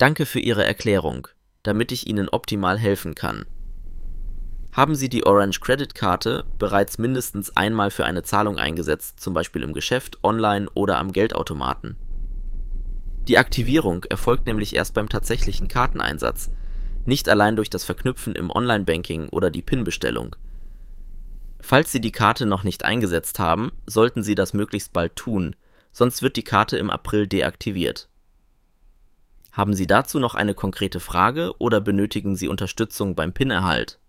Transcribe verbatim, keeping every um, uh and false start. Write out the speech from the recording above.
Danke für Ihre Erklärung, damit ich Ihnen optimal helfen kann. Haben Sie die Orange Credit Karte bereits mindestens einmal für eine Zahlung eingesetzt, zum Beispiel im Geschäft, online oder am Geldautomaten? Die Aktivierung erfolgt nämlich erst beim tatsächlichen Karteneinsatz, nicht allein durch das Verknüpfen im Online-Banking oder die PIN-Bestellung. Falls Sie die Karte noch nicht eingesetzt haben, sollten Sie das möglichst bald tun, sonst wird die Karte im April deaktiviert. Haben Sie dazu noch eine konkrete Frage oder benötigen Sie Unterstützung beim PIN-Erhalt?